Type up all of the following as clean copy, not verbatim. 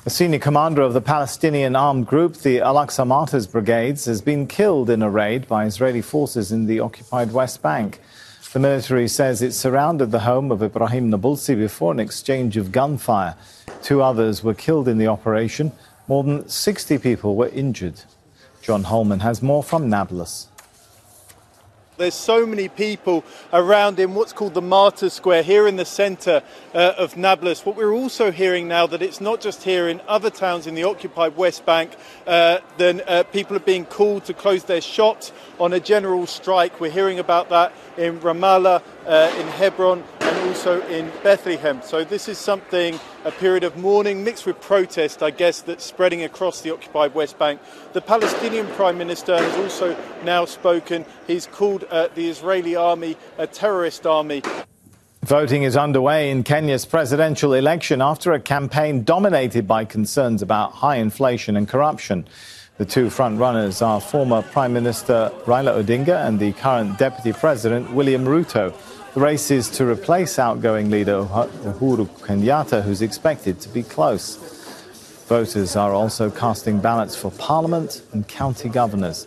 A senior commander of the Palestinian armed group, the Al-Aqsa Martyrs Brigades, has been killed in a raid by Israeli forces in the occupied West Bank. The military says it surrounded the home of Ibrahim Nabulsi before an exchange of gunfire. 2 others were killed in the operation. More than 60 people were injured. John Holman has more from Nablus. There's so many people around in what's called the Martyrs Square here in the centre of Nablus. What we're also hearing now that it's not just here in other towns in the occupied West Bank, then people are being called to close their shops on a general strike. We're hearing about that in Ramallah, in Hebron and also in Bethlehem. So this is something, a period of mourning mixed with protest, I guess, that's spreading across the occupied West Bank. The Palestinian Prime Minister has also now spoken. He's called the Israeli army a terrorist army. Voting is underway in Kenya's presidential election after a campaign dominated by concerns about high inflation and corruption. The 2 front-runners are former Prime Minister Raila Odinga and the current Deputy President William Ruto. The race is to replace outgoing leader Uhuru Kenyatta, who's expected to be close. Voters are also casting ballots for Parliament and county governors.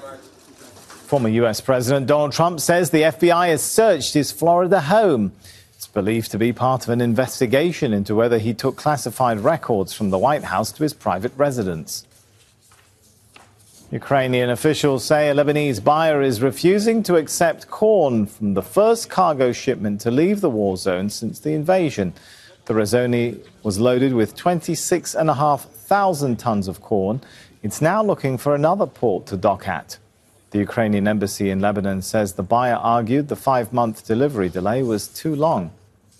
Former US President Donald Trump says the FBI has searched his Florida home. It's believed to be part of an investigation into whether he took classified records from the White House to his private residence. Ukrainian officials say a Lebanese buyer is refusing to accept corn from the first cargo shipment to leave the war zone since the invasion. The Razoni was loaded with 26,500 tons of corn. It's now looking for another port to dock at. The Ukrainian embassy in Lebanon says the buyer argued the 5-month delivery delay was too long.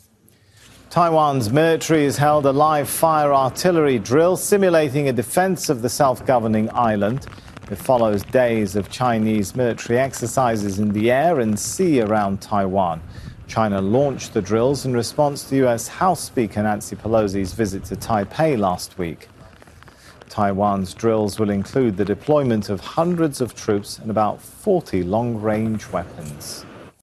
Taiwan's military has held a live-fire artillery drill simulating a defense of the self-governing island. It follows days of Chinese military exercises in the air and sea around Taiwan. China launched the drills in response to US House Speaker Nancy Pelosi's visit to Taipei last week. Taiwan's drills will include the deployment of hundreds of troops and about 40 long-range weapons.